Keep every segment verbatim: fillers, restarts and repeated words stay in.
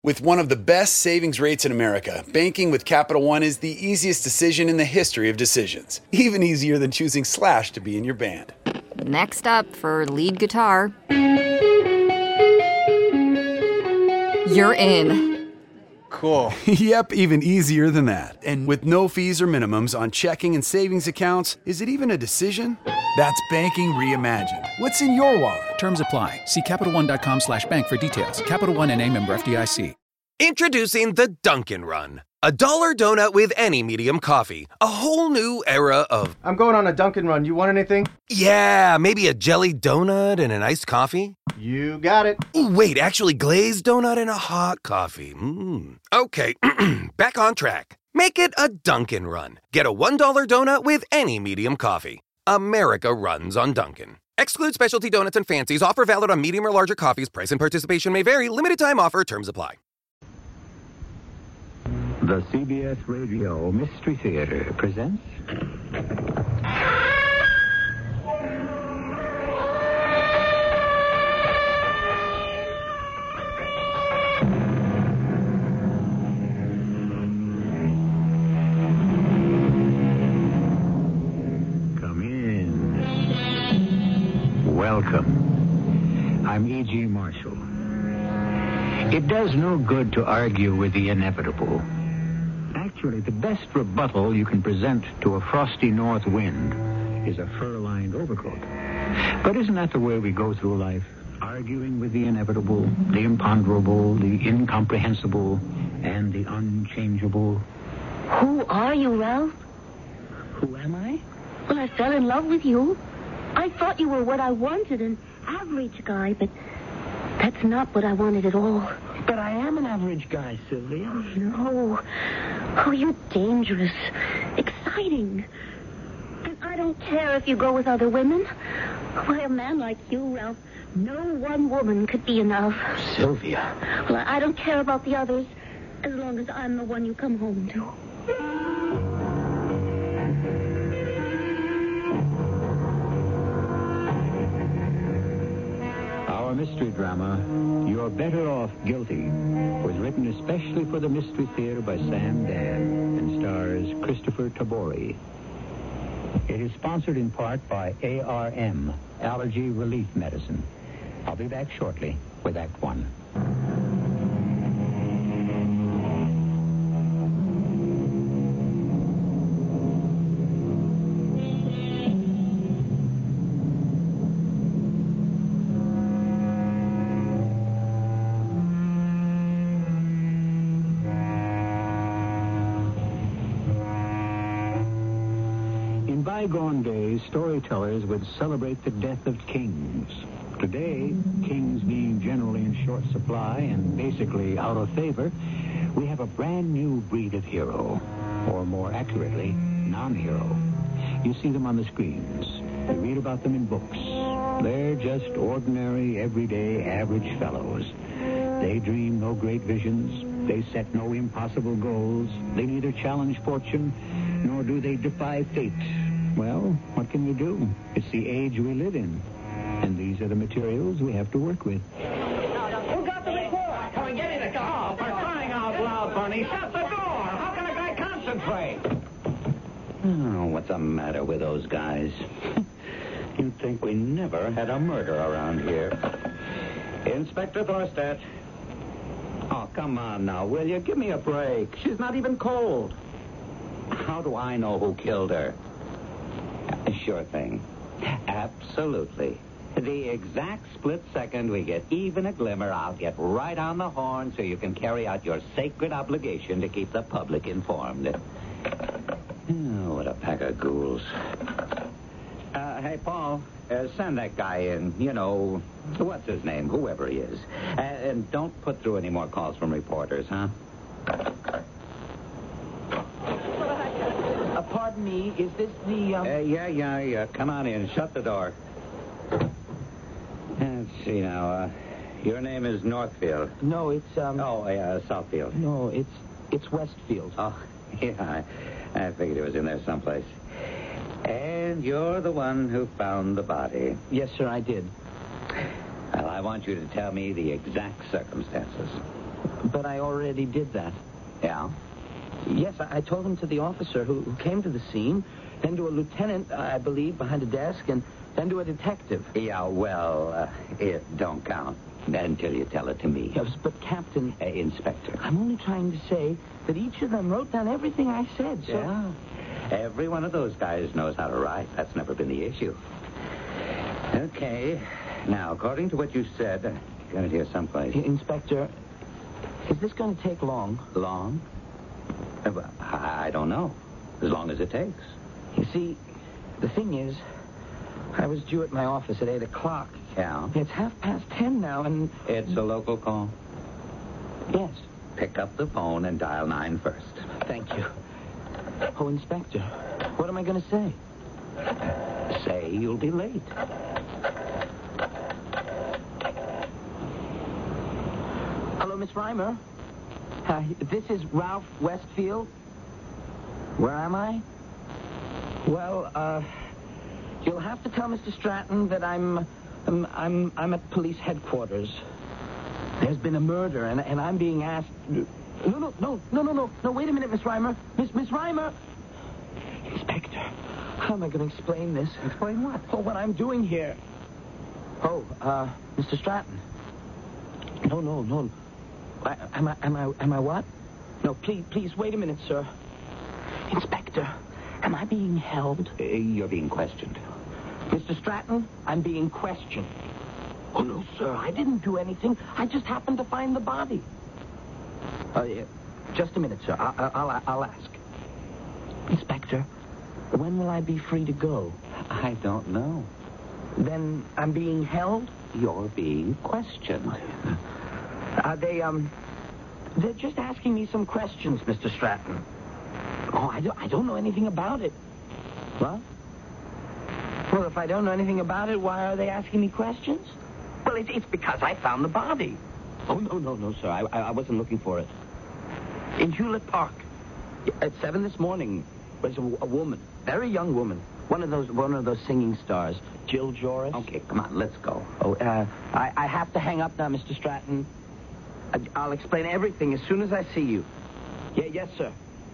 With one of the best savings rates in America, banking with Capital One is the easiest decision in the history of decisions. Even easier than choosing Slash to be in your band. Next up for lead guitar. You're in. Cool. Yep, even easier than that. And with no fees or minimums on checking and savings accounts, is it even a decision? That's banking reimagined. What's in your wallet? Terms apply. See CapitalOne.com slash bank for details. Capital One N A member F D I C. Introducing the Dunkin' Run. A dollar donut with any medium coffee. A whole new era of... I'm going on a Dunkin' Run. You want anything? Yeah, maybe a jelly donut and an iced coffee? You got it. Ooh, wait, actually glazed donut and a hot coffee. Mm. Okay, back on track. Make it a Dunkin' Run. Get a one dollar donut with any medium coffee. America runs on Dunkin'. Exclude specialty donuts and fancies. Offer valid on medium or larger coffees. Price and participation may vary. Limited time offer. Terms apply. The C B S Radio Mystery Theater presents... Come in. Welcome. I'm E G. Marshall. It does no good to argue with the inevitable. Actually, the best rebuttal you can present to a frosty north wind is a fur-lined overcoat. But isn't that the way we go through life? Arguing with the inevitable, the imponderable, the incomprehensible, and the unchangeable. Who are you, Ralph? Who am I? Well, I fell in love with you. I thought you were what I wanted, an average guy, but that's not what I wanted at all. But I am an average guy, Sylvia. No. Oh, you're dangerous, exciting. And I don't care if you go with other women. Why, a man like you, Ralph, no one woman could be enough. Sylvia. Well, I don't care about the others, as long as I'm the one you come home to. Our mystery drama, You're Better Off Guilty, was written especially for the Mystery Theater by Sam Dan and stars Christopher Tabori. It is sponsored in part by A R M, Allergy Relief Medicine. I'll be back shortly with Act One. In bygone days, storytellers would celebrate the death of kings. Today, kings being generally in short supply and basically out of favor, we have a brand new breed of hero, or more accurately, non-hero. You see them on the screens. You read about them in books. They're just ordinary, everyday, average fellows. They dream no great visions. They set no impossible goals. They neither challenge fortune, nor do they defy fate. Well, what can you do? It's the age we live in. And these are the materials we have to work with. Who got the report? Come and get in the car. For crying out loud, Bernie. Shut the door. How can a guy concentrate? Oh, what's the matter with those guys? You'd think we never had a murder around here. Inspector Thorstad. Oh, come on now, will you? Give me a break. She's not even cold. How do I know who killed her? Sure thing. Absolutely. The exact split second we get even a glimmer, I'll get right on the horn so you can carry out your sacred obligation to keep the public informed. Oh, what a pack of ghouls. Uh, hey, Paul, uh, send that guy in. You know, what's his name, whoever he is. Uh, and don't put through any more calls from reporters, huh? Uh, pardon me, is this the, um... Uh, yeah, yeah, yeah. Come on in. Shut the door. Let's see now. Uh, your name is Northfield. No, it's, um... Oh, yeah, Southfield. No, it's it's Westfield. Oh, yeah. I, I figured it was in there someplace. And you're the one who found the body. Yes, sir, I did. Well, I want you to tell me the exact circumstances. But I already did that. Yeah? Yes, I, I told him to the officer who, who came to the scene, then to a lieutenant, I believe, behind a desk, and then to a detective. Yeah, well, uh, it don't count until you tell it to me. Yes, but, Captain... Uh, Inspector. I'm only trying to say that each of them wrote down everything I said, so... Yeah. Every one of those guys knows how to write. That's never been the issue. Okay. Now, according to what you said, I got it here someplace. Inspector, is this going to take long? Long? Uh, well, I I don't know. As long as it takes. You see, the thing is, I was due at my office at eight o'clock. Yeah? It's half past ten now, and... It's a local call. Yes. Pick up the phone and dial nine first. Thank you. Oh, Inspector, what am I going to say? Say you'll be late. Hello, Miss Reimer. Uh, this is Ralph Westfield. Where am I? Well, uh, you'll have to tell Mister Stratton that I'm, I'm, I'm, I'm at police headquarters. There's been a murder, and, and I'm being asked... No, no, no, no, no, no. No, wait a minute, Miss Reimer. Miss, Miss Reimer. Inspector, how am I going to explain this? Explain what? Oh, what I'm doing here. Oh, uh, Mister Stratton. No, no, no. I, am I, am I, am I what? No, please, please, wait a minute, sir. Inspector, am I being held? Uh, you're being questioned. Mister Stratton, I'm being questioned. Oh, no, sir, I didn't do anything. I just happened to find the body. Uh, yeah. Just a minute, sir. I, I, I'll, I'll ask. Inspector, when will I be free to go? I don't know. Then I'm being held? You're being questioned. Are they, um... They're just asking me some questions, Mister Stratton. Oh, I don't, I don't know anything about it. What? Well, if I don't know anything about it, why are they asking me questions? Well, it, it's because I found the body. Oh, no, no, no, sir. I, I, I wasn't looking for it. In Hewlett Park. At seven this morning, was a, a woman. Very young woman. One of those one of those singing stars. Jill Joris. Okay, come on, let's go. Oh, uh, I, I have to hang up now, Mister Stratton. I, I'll explain everything as soon as I see you. Yeah, yes, sir.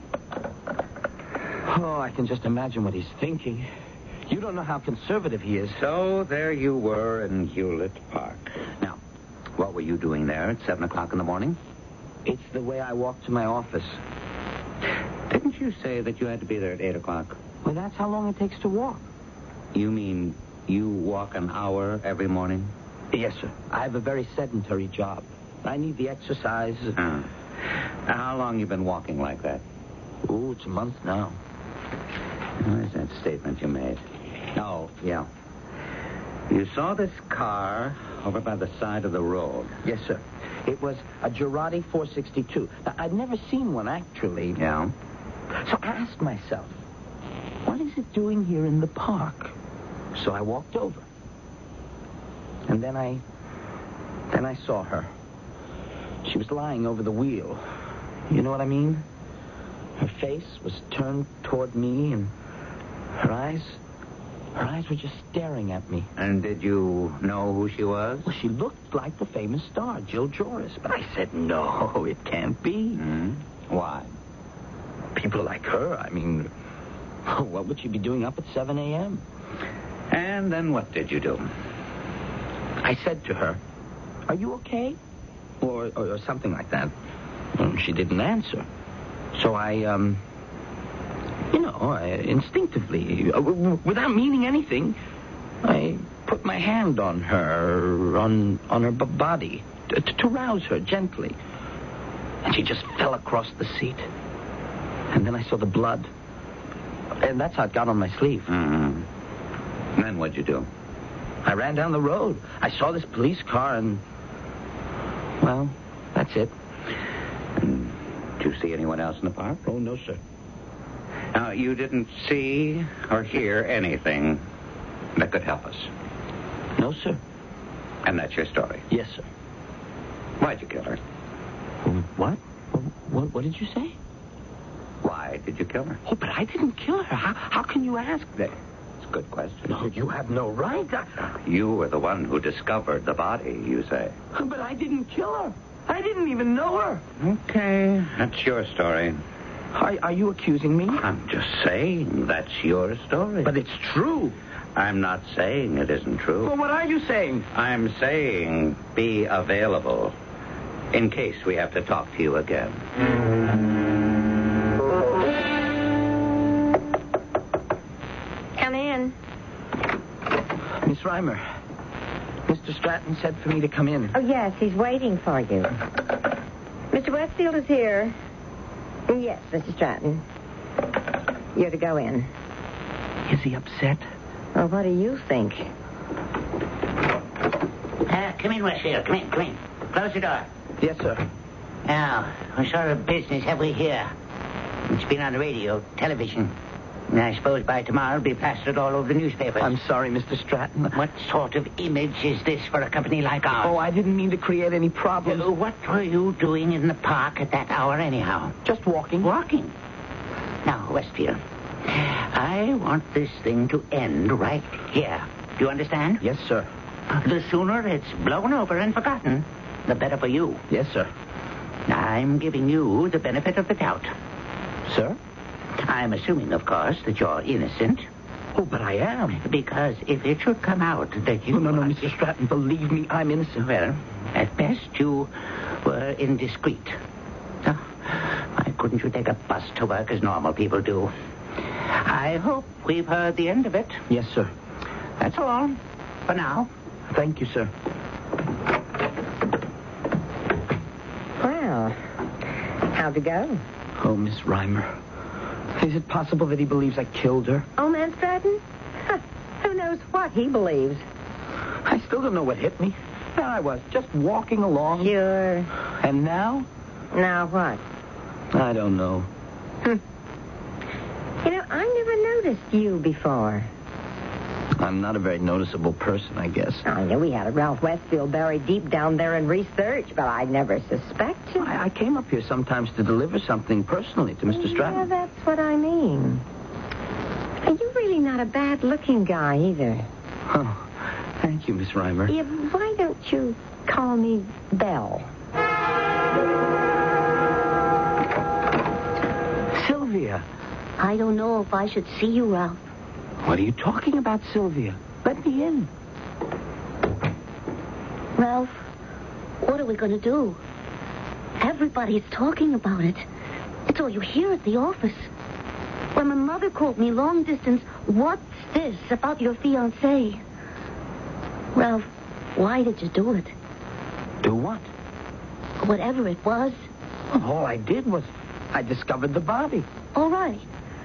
Oh, I can just imagine what he's thinking. You don't know how conservative he is. So there you were in Hewlett Park. Now, what were you doing there at seven o'clock in the morning? It's the way I walk to my office. Didn't you say that you had to be there at eight o'clock? Well, that's how long it takes to walk. You mean you walk an hour every morning? Yes, sir. I have a very sedentary job. I need the exercise. Uh, how long you been walking like that? Oh, it's a month now. Where's that statement you made? Oh, yeah. You saw this car over by the side of the road. Yes, sir. It was a Girardi four sixty-two. Now, I'd never seen one, actually. Yeah? So I asked myself, what is it doing here in the park? So I walked over. And then I... Then I saw her. She was lying over the wheel. You know what I mean? Her face was turned toward me, and her eyes... Her eyes were just staring at me. And did you know who she was? Well, she looked like the famous star, Jill Joris. But I said, no, it can't be. Mm-hmm. Why? People like her, I mean... What would she be doing up at seven a.m.? And then what did you do? I said to her, are you okay? Or, or, or something like that. And she didn't answer. So I, um... You know, I, instinctively, uh, w- without meaning anything, I put my hand on her, on on her b- body, t- t- to rouse her gently. And she just fell across the seat. And then I saw the blood. And that's how it got on my sleeve. Mm-hmm. Then what'd you do? I ran down the road. I saw this police car and... Well, that's it. And did you see anyone else in the park? Oh, no, sir. Now, you didn't see or hear anything that could help us? No, sir. And that's your story? Yes, sir. Why'd you kill her? What? What, what did you say? Why did you kill her? Oh, but I didn't kill her. How, how can you ask that? It's a good question. No, you have no right. I... You were the one who discovered the body, you say. But I didn't kill her. I didn't even know her. Okay, that's your story. Are, are you accusing me? I'm just saying that's your story. But it's true. I'm not saying it isn't true. Well, what are you saying? I'm saying be available in case we have to talk to you again. Come in. Miss Reimer, Mister Stratton said for me to come in. Oh, yes, he's waiting for you. Mister Westfield is here. Yes, Mister Stratton. You're to go in. Is he upset? Well, what do you think? Uh, come in, Westfield. Come in, come in. Close the door. Yes, sir. Now, what sort of business have we here? It's been on the radio, television. And I suppose by tomorrow it'll be plastered all over the newspapers. I'm sorry, Mister Stratton. What sort of image is this for a company like ours? Oh, I didn't mean to create any problems. Uh, what were you doing in the park at that hour anyhow? Just walking. Walking? Now, Westfield, I want this thing to end right here. Do you understand? Yes, sir. The sooner it's blown over and forgotten, the better for you. Yes, sir. I'm giving you the benefit of the doubt. Sir? I'm assuming, of course, that you're innocent. Oh, but I am. Because if it should come out that you... Oh, no, no, Mister Stratton, believe me, I'm innocent. Well, at best, you were indiscreet. So, why couldn't you take a bus to work as normal people do? I hope we've heard the end of it. Yes, sir. That's all. For now. Thank you, sir. Well, how'd it go? Oh, Miss Reimer. Is it possible that he believes I killed her? Oh, man Stratton? Huh, who knows what he believes? I still don't know what hit me. There I was, just walking along. Sure. And now? Now what? I don't know. Hmm. You know, I never noticed you before. I'm not a very noticeable person, I guess. I know we had a Ralph Westfield buried deep down there in research, but I'd never suspect you. I, I came up here sometimes to deliver something personally to Mister Stratton. Yeah, that's what I mean. And you're really not a bad-looking guy, either. Oh, thank you, Miss Reimer. Yeah, why don't you call me Belle? Sylvia. I don't know if I should see you, Ralph. What are you talking about, Sylvia? Let me in. Ralph, what are we going to do? Everybody's talking about it. It's all you hear at the office. When my mother called me long distance, what's this about your fiancé? Ralph, why did you do it? Do what? Whatever it was. Well, all I did was I discovered the body. All right.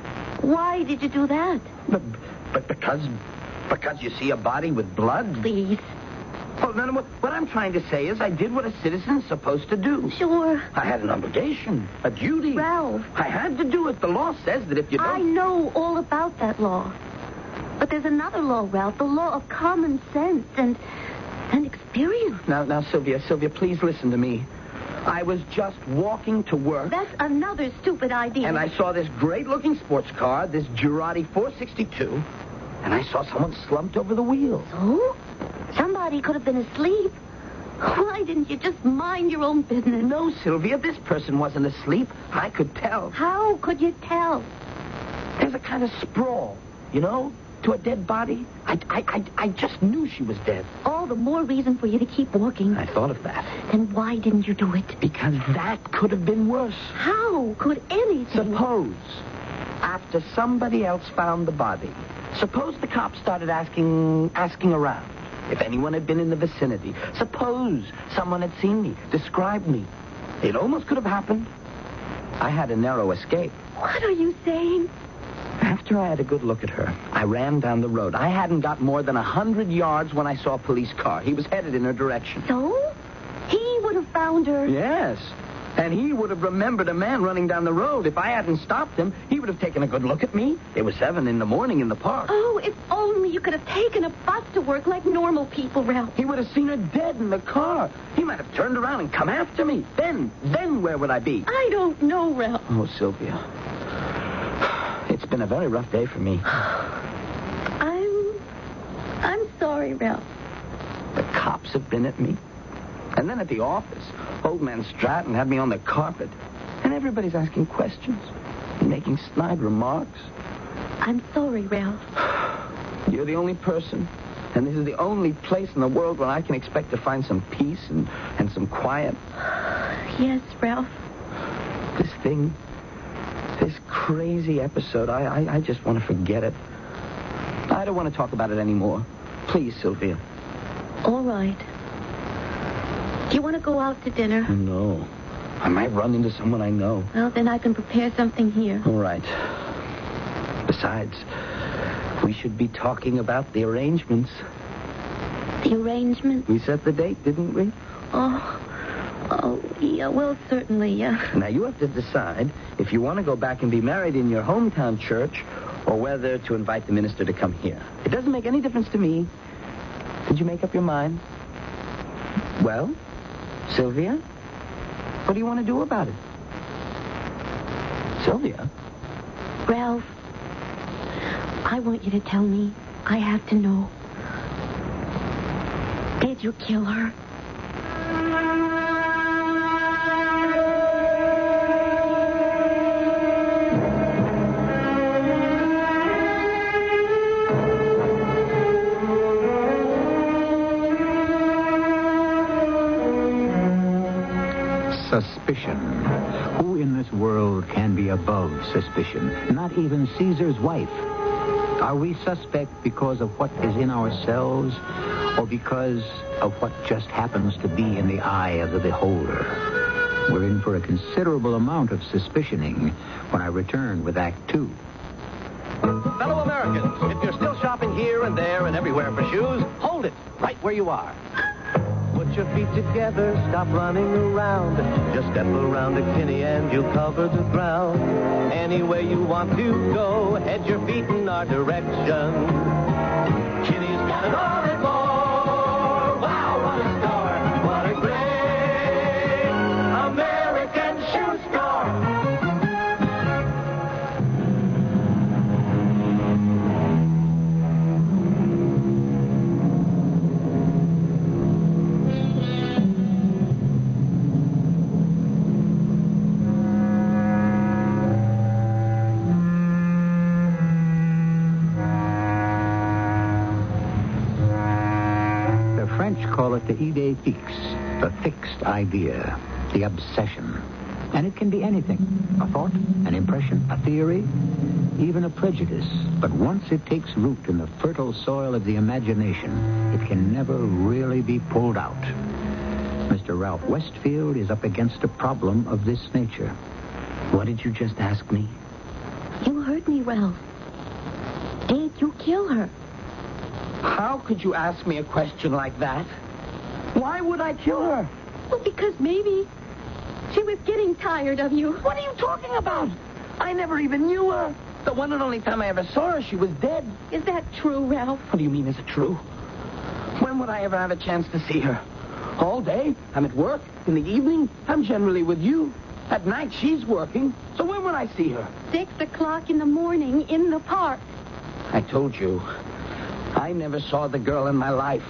Why did you do that? But, but because, because you see a body with blood? Please. Well, then what, what I'm trying to say is I did what a citizen's supposed to do. Sure. I had an obligation, a duty. Ralph. I had to do it. The law says that if you don't... I know all about that law. But there's another law, Ralph, the law of common sense and and experience. Now, now, Sylvia, Sylvia, please listen to me. I was just walking to work. That's another stupid idea. And I saw this great-looking sports car, this Girardi four sixty-two, and I saw someone slumped over the wheel. So? Somebody could have been asleep. Why didn't you just mind your own business? No, Sylvia, this person wasn't asleep. I could tell. How could you tell? There's a kind of sprawl, you know, to a dead body. I, I, I, I just knew she was dead. All the more reason for you to keep walking. I thought of that. Then why didn't you do it? Because that could have been worse. How could anything... Suppose, after somebody else found the body, suppose the cops started asking, asking around if anyone had been in the vicinity. Suppose someone had seen me, described me. It almost could have happened. I had a narrow escape. What are you saying? After I had a good look at her, I ran down the road. I hadn't got more than a hundred yards when I saw a police car. He was headed in her direction. So? He would have found her. Yes. And he would have remembered a man running down the road. If I hadn't stopped him, he would have taken a good look at me. It was seven in the morning in the park. Oh, if only you could have taken a bus to work like normal people, Ralph. He would have seen her dead in the car. He might have turned around and come after me. Then, then where would I be? I don't know, Ralph. Oh, Sylvia. It's been a very rough day for me. I'm... I'm sorry, Ralph. The cops have been at me. And then at the office, old man Stratton had me on the carpet. And everybody's asking questions and making snide remarks. I'm sorry, Ralph. You're the only person. And this is the only place in the world where I can expect to find some peace and, and some quiet. Yes, Ralph. This thing, this crazy episode, I, I, I just want to forget it. I don't want to talk about it anymore. Please, Sylvia. All right. Do you want to go out to dinner? No. I might run into someone I know. Well, then I can prepare something here. All right. Besides, we should be talking about the arrangements. The arrangements? We set the date, didn't we? Oh, oh, yeah, well, certainly, yeah. Now, you have to decide if you want to go back and be married in your hometown church or whether to invite the minister to come here. It doesn't make any difference to me. Did you make up your mind? Well, Sylvia, what do you want to do about it? Sylvia? Ralph, I want you to tell me. I have to know. Did you kill her? Suspicion. Who in this world can be above suspicion? Not even Caesar's wife. Are we suspect because of what is in ourselves or because of what just happens to be in the eye of the beholder? We're in for a considerable amount of suspicioning when I return with Act Two. Fellow Americans, if you're still shopping here and there and everywhere for shoes, hold it right where you are. Put your feet together, stop running around. Just step around to Kinney and you'll cover the ground. Anywhere you want to go, head your feet in our direction. Kinney's got it all and more. Wow, what a store! What a great American shoe store! Call it the idée fixe, the fixed idea, the obsession. And it can be anything. A thought, an impression, a theory, even a prejudice. But once it takes root in the fertile soil of the imagination, it can never really be pulled out. Mister Ralph Westfield is up against a problem of this nature. What did you just ask me? You heard me, Ralph. Did you kill her? How could you ask me a question like that? Why would I kill her? Well, because maybe she was getting tired of you. What are you talking about? I never even knew her. The one and only time I ever saw her, she was dead. Is that true, Ralph? What do you mean, is it true? When would I ever have a chance to see her? All day? I'm at work. In the evening? I'm generally with you. At night, she's working. So when would I see her? Six o'clock in the morning in the park. I told you. I never saw the girl in my life.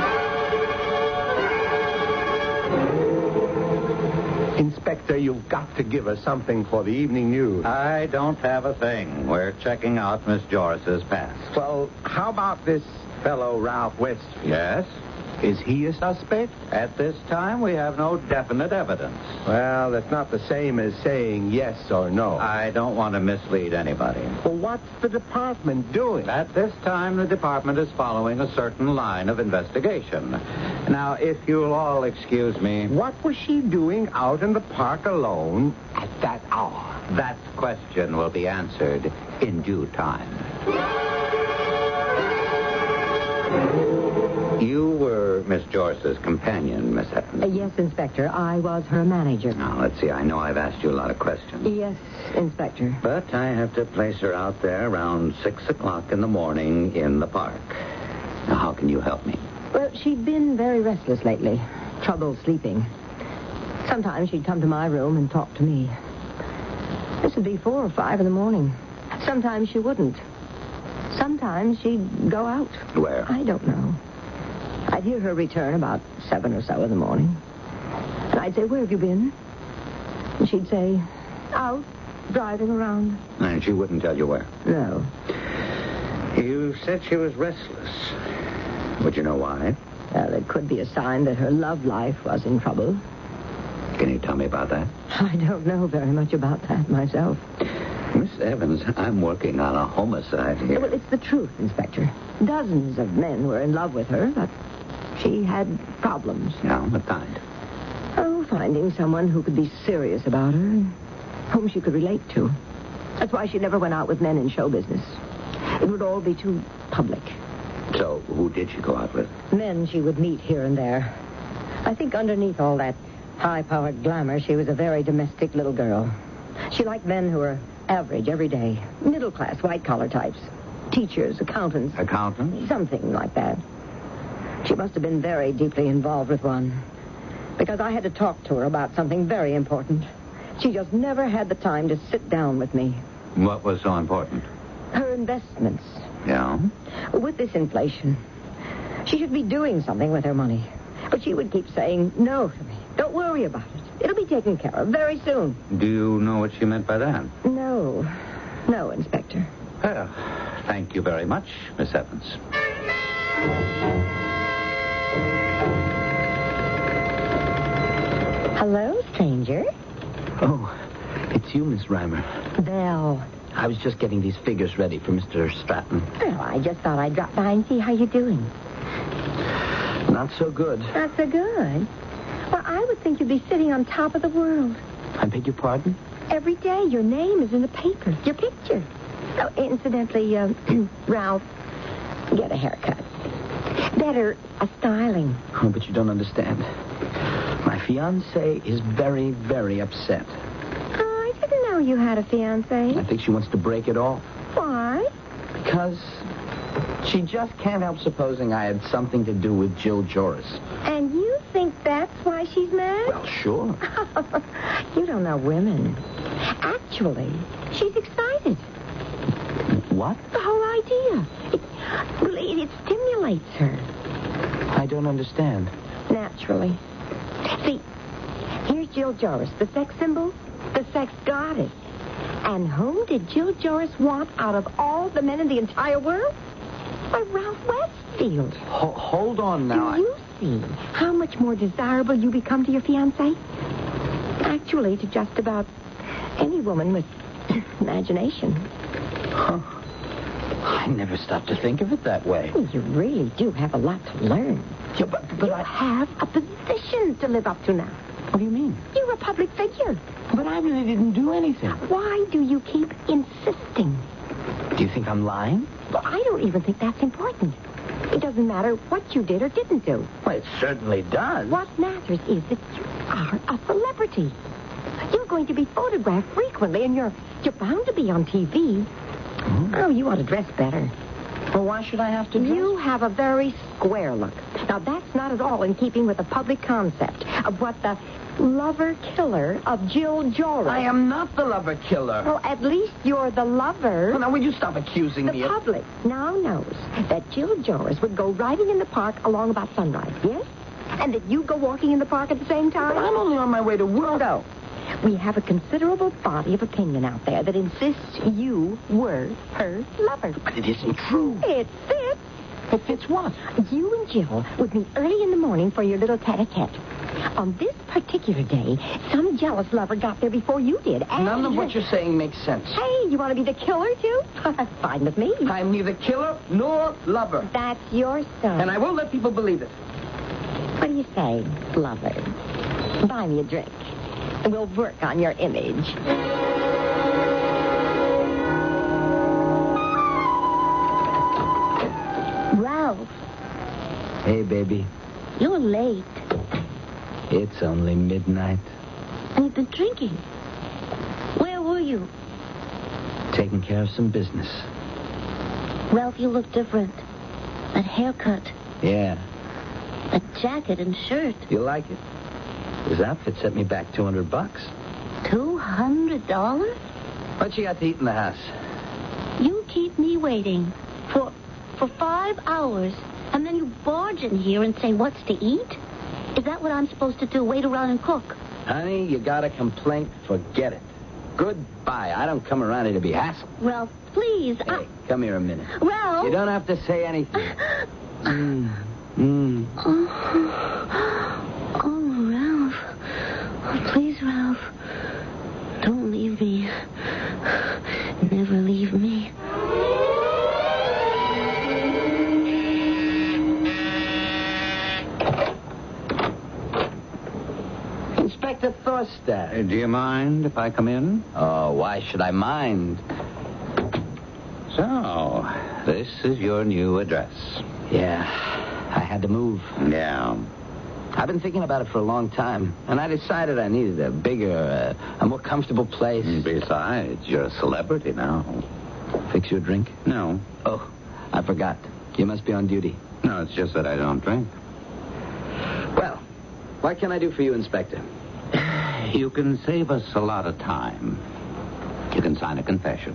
Inspector, you've got to give us something for the evening news. I don't have a thing. We're checking out Miss Joris's past. Well, how about this fellow Ralph Westfield? Yes? Is he a suspect? At this time, we have no definite evidence. Well, that's not the same as saying yes or no. I don't want to mislead anybody. Well, what's the department doing? At this time, the department is following a certain line of investigation. Now, if you'll all excuse me... What was she doing out in the park alone at that hour? That question will be answered in due time. You were Miss Joris's companion, Miss Hatton. Uh, yes, Inspector. I was her manager. Now, let's see. I know I've asked you a lot of questions. Yes, Inspector. But I have to place her out there around six o'clock in the morning in the park. Now, how can you help me? Well, she'd been very restless lately. Trouble sleeping. Sometimes she'd come to my room and talk to me. This would be four or five in the morning. Sometimes she wouldn't. Sometimes she'd go out. Where? I don't know. I'd hear her return about seven or so in the morning. I'd say, where have you been? And she'd say, out, driving around. And she wouldn't tell you where? No. You said she was restless. Would you know why? Well, it could be a sign that her love life was in trouble. Can you tell me about that? I don't know very much about that myself. Miss Evans, I'm working on a homicide here. Well, it's the truth, Inspector. Dozens of men were in love with her, but she had problems. Yeah, what kind? Oh, finding someone who could be serious about her and whom she could relate to. That's why she never went out with men in show business. It would all be too public. So, who did she go out with? Men she would meet here and there. I think underneath all that high-powered glamour, she was a very domestic little girl. She liked men who were average every day. Middle-class, white-collar types. Teachers, accountants. Accountants? Something like that. She must have been very deeply involved with one. Because I had to talk to her about something very important. She just never had the time to sit down with me. What was so important? Her investments. Yeah? With this inflation, she should be doing something with her money. But she would keep saying no to me. Don't worry about it. It'll be taken care of very soon. Do you know what she meant by that? No. No, Inspector. Well, thank you very much, Miss Evans. Hello, stranger. Oh, it's you, Miss Reimer. Belle. I was just getting these figures ready for Mister Stratton. Well, I just thought I'd drop by and see how you're doing. Not so good. Not so good? Well, I would think you'd be sitting on top of the world. I beg your pardon? Every day your name is in the paper, your picture. Oh, incidentally, uh, Ralph, get a haircut. Better, a styling. Oh, but you don't understand. My fiancée is very, very upset. Oh, I didn't know you had a fiancée. I think she wants to break it off. Why? Because she just can't help supposing I had something to do with Jill Joris. And you think that's why she's mad? Well, sure. You don't know women. Actually, she's excited. What? The whole idea. It, well, it, it stimulates her. I don't understand. Naturally. See, here's Jill Joris, the sex symbol, the sex goddess. And whom did Jill Joris want out of all the men in the entire world? Why, Ralph Westfield. Ho- hold on now. Do you see how much more desirable you become to your fiancé? Actually, to just about any woman with imagination. Huh. I never stopped to think of it that way. You really do have a lot to learn. Yeah, but, but you I have a position to live up to now. What do you mean? You're a public figure. But I really didn't do anything. Why do you keep insisting? Do you think I'm lying? Well, I don't even think that's important. It doesn't matter what you did or didn't do. Well, it certainly does. What matters is that you are a celebrity. You're going to be photographed frequently, and you're you're bound to be on T V. Mm-hmm. Oh, you ought to dress better. Well, why should I have to dress? You have a very square look. Now, that's not at all in keeping with the public concept of what the lover-killer of Jill Joris. I am not the lover-killer. Well, at least you're the lover. Well, now, will you stop accusing the me The of... public now knows that Jill Joris would go riding in the park along about sunrise, yes? And that you go walking in the park at the same time? But I'm only on my way to work. No. We have a considerable body of opinion out there that insists you were her lover. But it isn't true. It fits. It fits what? You and Jill would meet early in the morning for your little tete-a-tete. On this particular day, some jealous lover got there before you did. And none of what you're saying makes sense. Hey, you want to be the killer, too? That's fine with me. I'm neither killer nor lover. That's your son. And I won't let people believe it. What do you say, lover? Buy me a drink. And we'll work on your image. Ralph. Hey, baby. You're late. It's only midnight. And you've been drinking. Where were you? Taking care of some business. Ralph, you look different. That haircut. Yeah. That jacket and shirt. You like it? His outfit set me back two hundred bucks. Two hundred dollars? What you got to eat in the house? You keep me waiting for for five hours, and then you barge in here and say, what's to eat? Is that what I'm supposed to do, wait around and cook? Honey, you got a complaint? Forget it. Goodbye. I don't come around here to be hassled. Ralph, please. Hey, I... come here a minute. Ralph! You don't have to say anything. mm. Mm. Oh. oh, Ralph. Oh, please, Ralph. Don't leave me. Never leave me. Inspector Thorstad. Uh, do you mind if I come in? Oh, why should I mind? So, this is your new address. Yeah, I had to move. Yeah. I've been thinking about it for a long time, and I decided I needed a bigger, uh, a more comfortable place. Besides, you're a celebrity now. Fix you a drink? No. Oh, I forgot. You must be on duty. No, it's just that I don't drink. Well, what can I do for you, Inspector? You can save us a lot of time. You can sign a confession.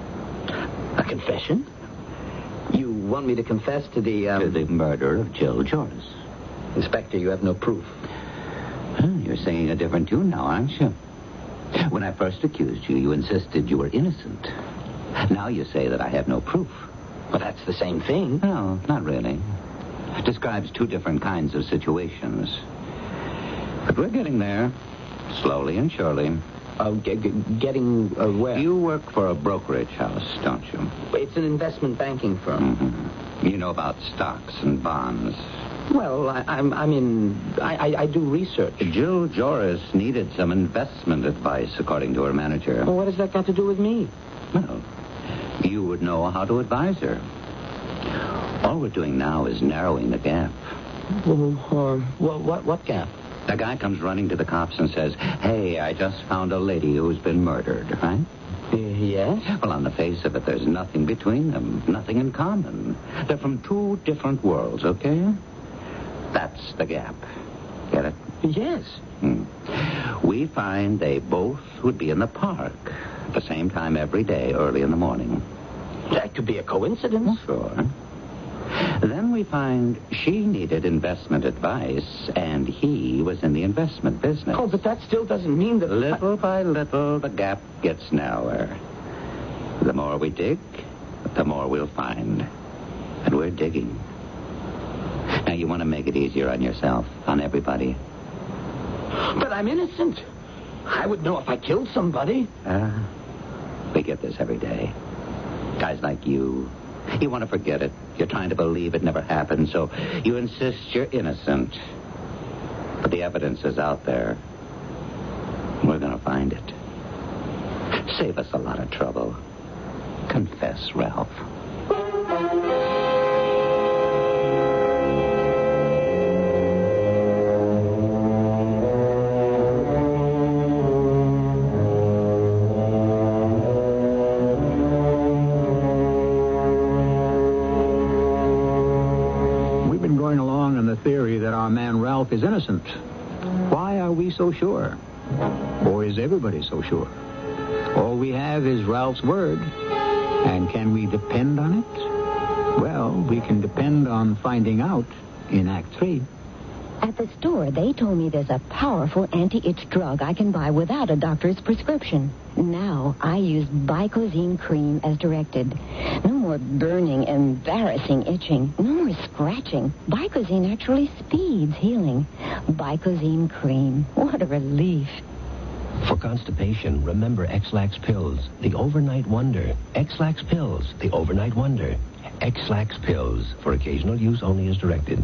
A confession? You want me to confess to the, um... To the murder of Jill Joris. Inspector, you have no proof. You're singing a different tune now, aren't you? When I first accused you, you insisted you were innocent. Now you say that I have no proof. Well, that's the same thing. No, not really. It describes two different kinds of situations. But we're getting there, slowly and surely. Uh, g- g- getting uh, where? You work for a brokerage house, don't you? It's an investment banking firm. Mm-hmm. You know about stocks and bonds. Well, I, I'm, I mean, I, I, I do research. Jill Joris needed some investment advice, according to her manager. Well, what has that got to do with me? Well, you would know how to advise her. All we're doing now is narrowing the gap. Well, uh, what, what, what gap? A guy comes running to the cops and says, hey, I just found a lady who's been murdered, right? Uh, yes? Well, on the face of it, there's nothing between them, nothing in common. They're from two different worlds, okay? That's the gap. Get it? Yes. Hmm. We find they both would be in the park at the same time every day, early in the morning. That could be a coincidence. Sure. Then we find she needed investment advice, and he was in the investment business. Oh, but that still doesn't mean that... Little by little, the gap gets narrower. The more we dig, the more we'll find. And we're digging. Now, you want to make it easier on yourself, on everybody. But I'm innocent. I would know if I killed somebody. Uh, we get this every day. Guys like you, you want to forget it. You're trying to believe it never happened, so you insist you're innocent. But the evidence is out there. We're going to find it. Save us a lot of trouble. Confess, Ralph. Is innocent. Why are we so sure? Or is everybody so sure? All we have is Ralph's word. And can we depend on it? Well, we can depend on finding out in Act Three. At the store, they told me there's a powerful anti-itch drug I can buy without a doctor's prescription. Now, I use Bicozine cream as directed. No more burning, embarrassing itching. No more scratching. Bicozine actually speeds healing. Bicozine cream. What a relief. For constipation, remember X-Lax pills, the overnight wonder. X-Lax pills, the overnight wonder. X-Lax pills, for occasional use only as directed.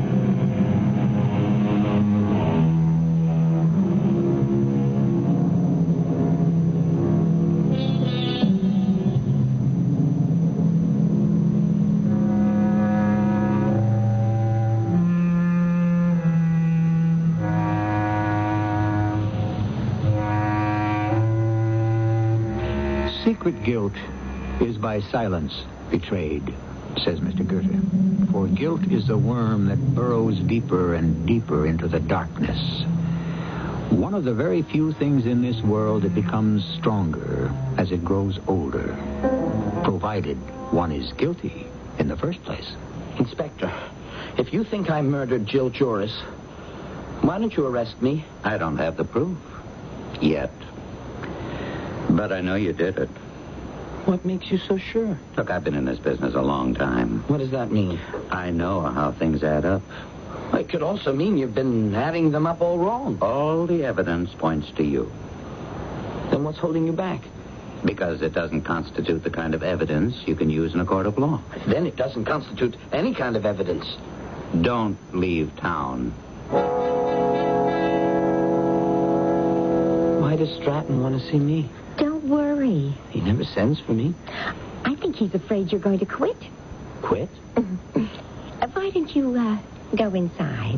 Secret guilt is by silence betrayed, says Mister Goethe. For guilt is the worm that burrows deeper and deeper into the darkness. One of the very few things in this world that becomes stronger as it grows older, provided one is guilty in the first place. Inspector, if you think I murdered Jill Joris, Why don't you arrest me? I don't have the proof. Yet. But I know you did it. What makes you so sure? Look, I've been in this business a long time. What does that mean? I know how things add up. It could also mean you've been adding them up all wrong. All the evidence points to you. Then what's holding you back? Because it doesn't constitute the kind of evidence you can use in a court of law. Then it doesn't constitute any kind of evidence. Don't leave town. Why does Stratton want to see me? Don't worry. He never sends for me. I think he's afraid you're going to quit. Quit? Uh, why don't you, uh, go inside?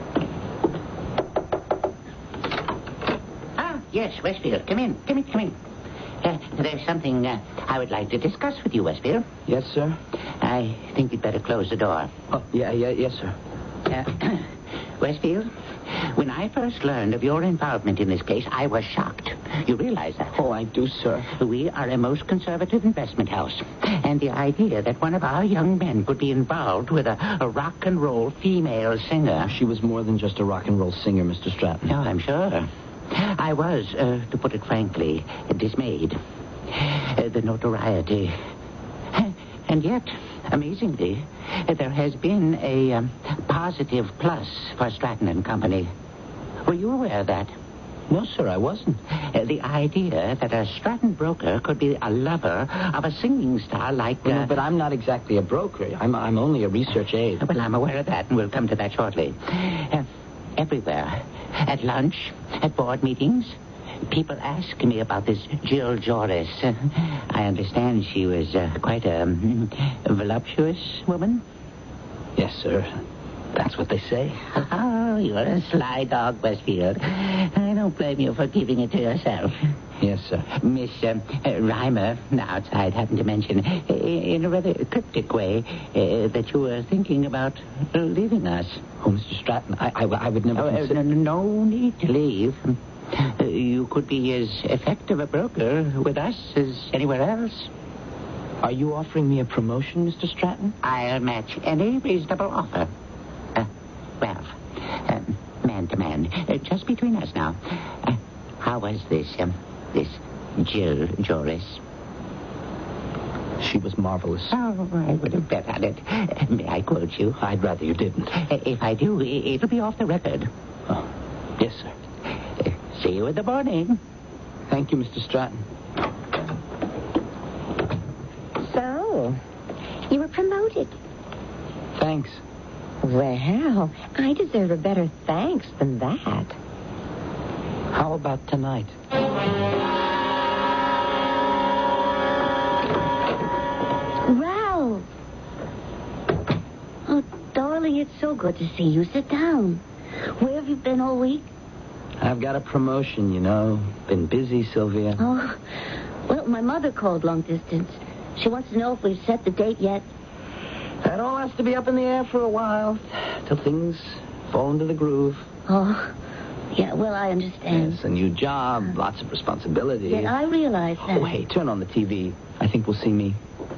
Ah, yes, Westfield. Come in. Come in, come in. Uh, there's something uh, I would like to discuss with you, Westfield. Yes, sir? I think you'd better close the door. Oh, yeah, yeah, yes, sir. Uh, Westfield, when I first learned of your involvement in this case, I was shocked. You realize that? Oh, I do, sir. We are a most conservative investment house. And the idea that one of our young men could be involved with a, a rock and roll female singer... She was more than just a rock and roll singer, Mister Stratton. No, I'm sure. I was, uh, to put it frankly, dismayed. Uh, the notoriety. And yet, amazingly, there has been a um, positive plus for Stratton and Company. Were you aware of that? No, sir, I wasn't. Uh, the idea that a Stratton broker could be a lover of a singing star like... Uh... No, but I'm not exactly a broker. I'm, I'm only a research aide. Well, I'm aware of that, and we'll come to that shortly. Uh, everywhere. At lunch, at board meetings, people ask me about this Jill Joris. Uh, I understand she was uh, quite a um, voluptuous woman. Yes, sir. That's what they say. Oh, you're a sly dog, Westfield. I don't blame you for keeping it to yourself. Yes, sir. Miss uh, Reimer, outside, happened to mention, uh, in a rather cryptic way, uh, that you were thinking about uh, leaving us. Oh, Mister Stratton, I, I, I would never oh, consider... uh, no, no need to leave. Uh, you could be as effective a broker with us as anywhere else. Are you offering me a promotion, Mister Stratton? I'll match any reasonable offer. Uh, Ralph, uh, man to man, uh, just between us now. Uh, how was this, um, this Jill Joris? She was marvelous. Oh, I would have bet on it. Uh, may I quote you? I'd rather you didn't. Uh, if I do, it'll be off the record. Oh, yes, sir. Uh, see you in the morning. Thank you, Mister Stratton. So, you were promoted. Thanks. Well, I deserve a better thanks than that. How about tonight? Ralph! Oh, darling, it's so good to see you. Sit down. Where have you been all week? I've got a promotion, you know. Been busy, Sylvia. Oh, well, my mother called long distance. She wants to know if we've set the date yet. That all has to be up in the air for a while, till things fall into the groove. Oh, yeah, well, I understand. It's a new job, lots of responsibility. Yeah, I realize that. Oh, hey, turn on the T V. I think we'll see me.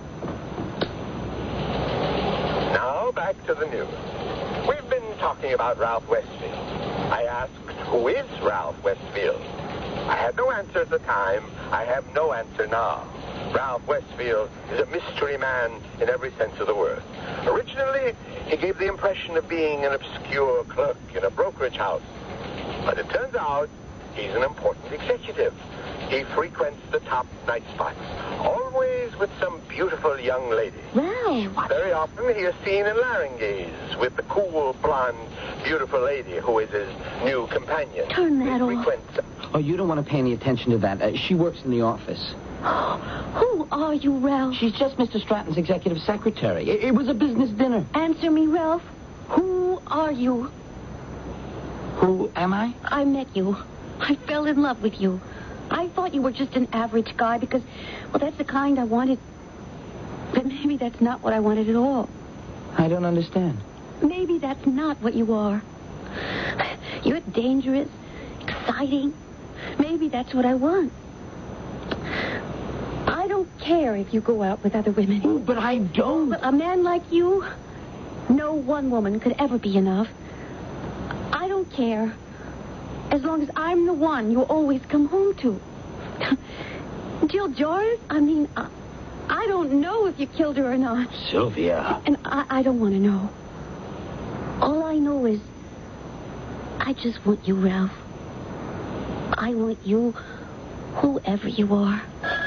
Now, back to the news. We've been talking about Ralph Westfield. I asked, who is Ralph Westfield? I had no answer at the time. I have no answer now. Ralph Westfield is a mystery man in every sense of the word. Originally, he gave the impression of being an obscure clerk in a brokerage house. But it turns out he's an important executive. He frequents the top night spots, always with some beautiful young lady. Ralph! Very often he is seen in Larangays with the cool, blonde, beautiful lady who is his new companion. Turn that he off. frequents... Oh, you don't want to pay any attention to that. Uh, she works in the office. Who are you, Ralph? She's just Mister Stratton's executive secretary. It, it was a business dinner. Answer me, Ralph. Who are you? Who am I? I met you. I fell in love with you. I thought you were just an average guy because, well, that's the kind I wanted. But maybe that's not what I wanted at all. I don't understand. Maybe that's not what you are. You're dangerous, exciting. Maybe that's what I want. I don't care if you go out with other women. Oh, but I don't. But a man like you, no one woman could ever be enough. I don't care. As long as I'm the one you always come home to. Jill Joris, I mean, I, I don't know if you killed her or not. Sylvia. And I, I don't want to know. All I know is I just want you, Ralph. I want you, whoever you are.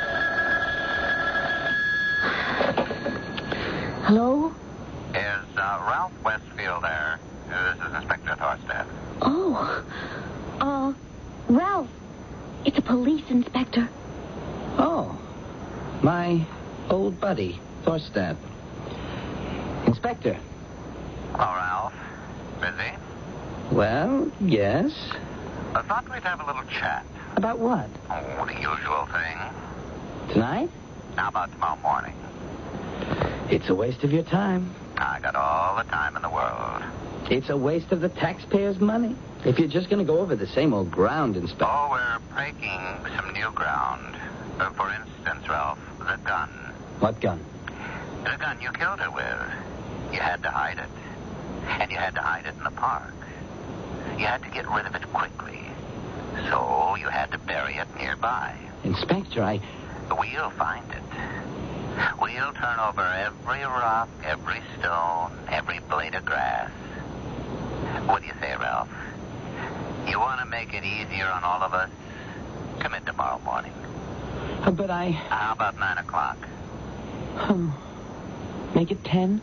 Hello? Is uh, Ralph Westfield there? Uh, This is Inspector Thorstad. Oh, uh, Ralph, it's a police inspector. Oh, my old buddy, Thorstad. Inspector. Hello, Ralph. Busy? Well, yes. I thought we'd have a little chat. About what? Oh, the usual thing. Tonight? How about tomorrow morning? It's a waste of your time. I got all the time in the world. It's a waste of the taxpayers' money. If you're just going to go over the same old ground, Inspector. Oh, we're breaking some new ground. Uh, for instance, Ralph, the gun. What gun? The gun you killed her with. You had to hide it. And you had to hide it in the park. You had to get rid of it quickly. So you had to bury it nearby. Inspector, I... We'll find it. We'll turn over every rock, every stone, every blade of grass. What do you say, Ralph? You want to make it easier on all of us? Come in tomorrow morning. Uh, but I... How about nine o'clock? Um, make it ten?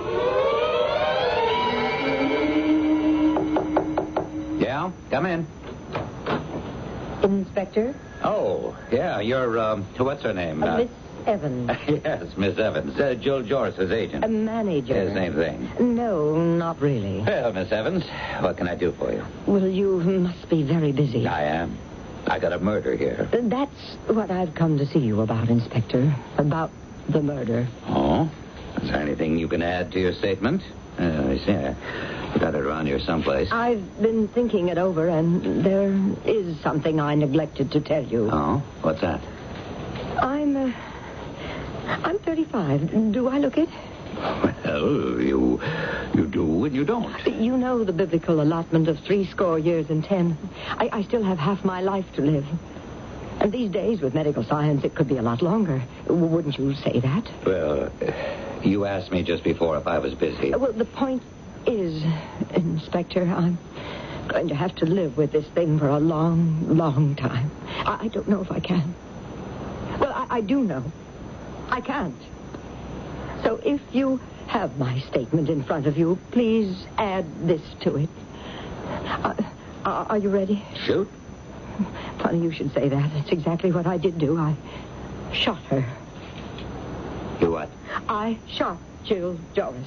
Yeah, come in. Inspector? Oh, yeah, you're, um, what's her name? Uh, Miss Evans. Yes, Miss Evans. Uh, Jill Joris's agent. A manager. Yeah, same thing. No, not really. Well, Miss Evans, what can I do for you? Well, you must be very busy. I am. I got a murder here. That's what I've come to see you about, Inspector. About the murder. Oh? Is there anything you can add to your statement? Uh, I see. I got it around here someplace. I've been thinking it over, and there is something I neglected to tell you. Oh? What's that? I'm, uh, I'm thirty-five. Do I look it? Well, you you do and you don't. You know the biblical allotment of three score years and ten. I, I still have half my life to live. And these days, with medical science, it could be a lot longer. Wouldn't you say that? Well, you asked me just before if I was busy. Well, the point is, Inspector, I'm going to have to live with this thing for a long, long time. I, I don't know if I can. Well, I, I do know. I can't. So if you have my statement in front of you, please add this to it. Uh, are you ready? Shoot. Funny you should say that. It's exactly what I did do. I shot her. You what? I shot Jill Joris.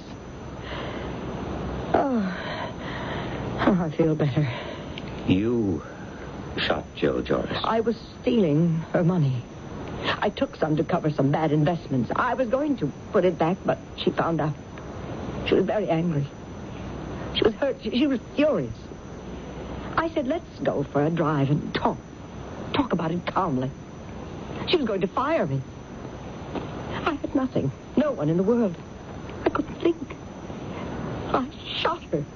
Oh, oh I feel better. You shot Jill Joris? I was stealing her money. I took some to cover some bad investments. I was going to put it back, but she found out. She was very angry. She was hurt. She, she was furious. I said, let's go for a drive and talk. Talk about it calmly. She was going to fire me. I had nothing. No one in the world. I couldn't think. I shot her.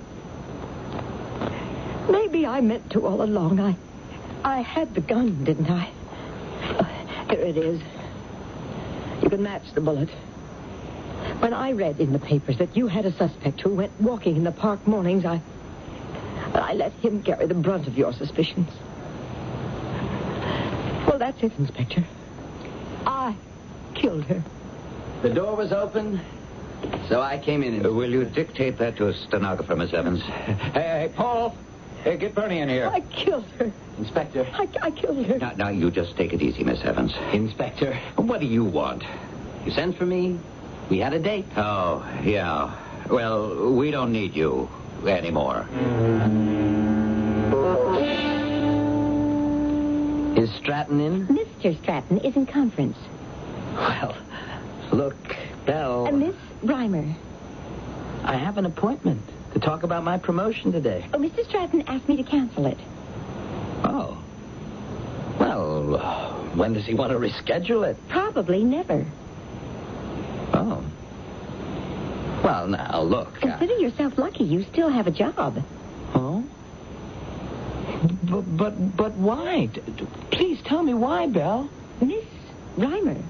Maybe I meant to all along. I, I had the gun, didn't I? Uh, here it is. You can match the bullet. When I read in the papers that you had a suspect who went walking in the park mornings, I... I let him carry the brunt of your suspicions. Well, that's it, Inspector. I killed her. The door was open, so I came in and... Uh, will you dictate that to a stenographer, Miss Evans? Hey, hey, Paul. Hey, get Bernie in here. I killed her. Inspector. I, I killed her. Now, now, you just take it easy, Miss Evans. Inspector. What do you want? You sent for me. We had a date. Oh, yeah. Well, we don't need you anymore. Is Stratton in? Mister Stratton is in conference. Well, look, Belle. Uh, Miss Reimer. I have an appointment to talk about my promotion today. Oh, Mister Stratton asked me to cancel it. Oh. Well, uh, when does he want to reschedule it? Probably never. Oh. Well, now, look. Consider I... yourself lucky. You still have a job. Oh? but, but, but why? D- d- Please tell me why, Belle. Miss Reimer.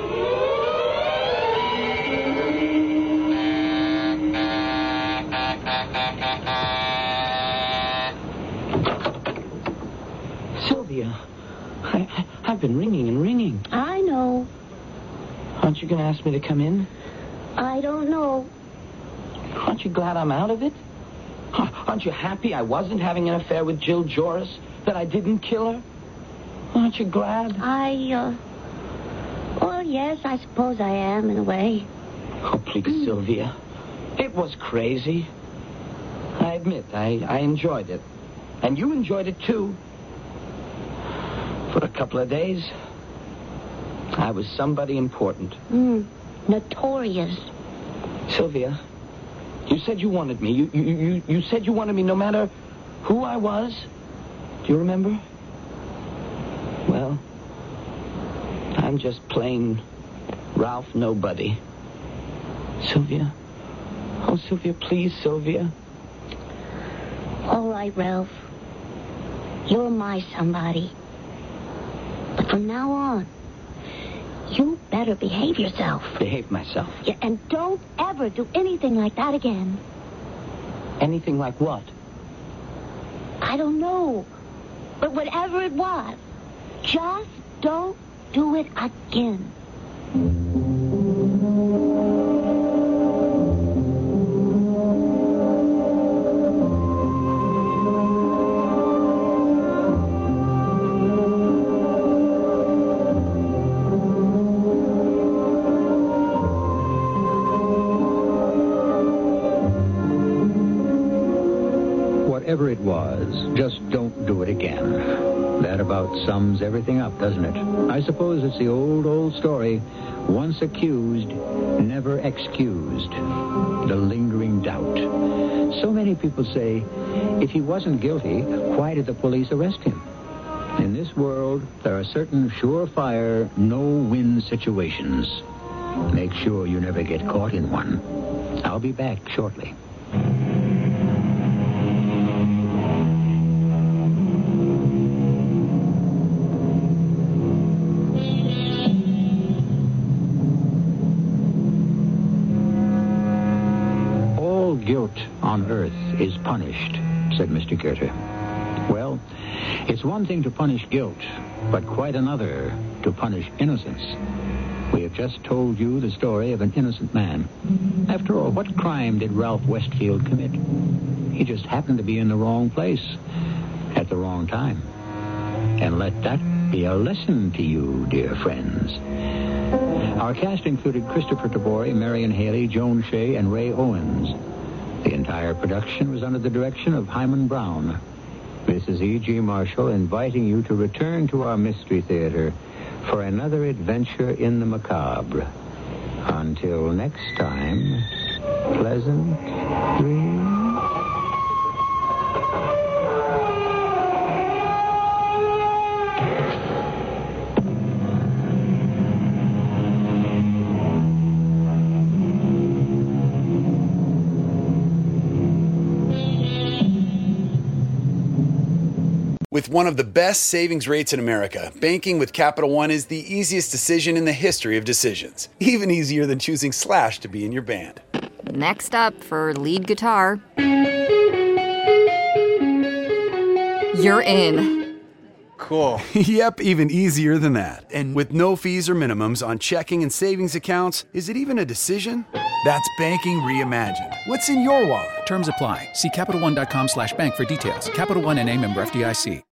Sylvia, I, I, I've been ringing and ringing. I know. Aren't you going to ask me to come in? I don't know. Aren't you glad I'm out of it? Aren't you happy I wasn't having an affair with Jill Joris? That I didn't kill her? Aren't you glad? I, uh... Well, yes, I suppose I am, in a way. Oh, please, Sylvia. It was crazy. I admit, I, I enjoyed it. And you enjoyed it, too. For a couple of days, I was somebody important. Mm, notorious. Sylvia, you said you wanted me. You, you, you, you said you wanted me no matter who I was. Do you remember? Well, I'm just plain Ralph Nobody. Sylvia? Oh, Sylvia, please, Sylvia. All right, Ralph. You're my somebody. But from now on, you better behave yourself. Behave myself. Yeah, and don't ever do anything like that again. Anything like what? I don't know. But whatever it was, just don't do it again. Whatever it was, just don't do it again. That about sums everything up, doesn't it? I suppose it's the old, old story. Once accused, never excused. The lingering doubt. So many people say, if he wasn't guilty, why did the police arrest him? In this world, there are certain surefire, no-win situations. Make sure you never get caught in one. I'll be back shortly. Guilt on earth is punished, said Mister Goethe. Well, it's one thing to punish guilt, but quite another to punish innocence. We have just told you the story of an innocent man. After all, what crime did Ralph Westfield commit? He just happened to be in the wrong place at the wrong time. And let that be a lesson to you, dear friends. Our cast included Christopher Tabori, Marion Haley, Joan Shea, and Ray Owens. The entire production was under the direction of Hyman Brown. This is E G. Marshall inviting you to return to our Mystery Theater for another adventure in the macabre. Until next time, pleasant dreams. With one of the best savings rates in America, banking with Capital One is the easiest decision in the history of decisions. Even easier than choosing Slash to be in your band. Next up for lead guitar. You're in. Cool. Yep, even easier than that. And with no fees or minimums on checking and savings accounts, is it even a decision? That's banking reimagined. What's in your wallet? Terms apply. See CapitalOne.com slash bank for details. Capital One N A member F D I C.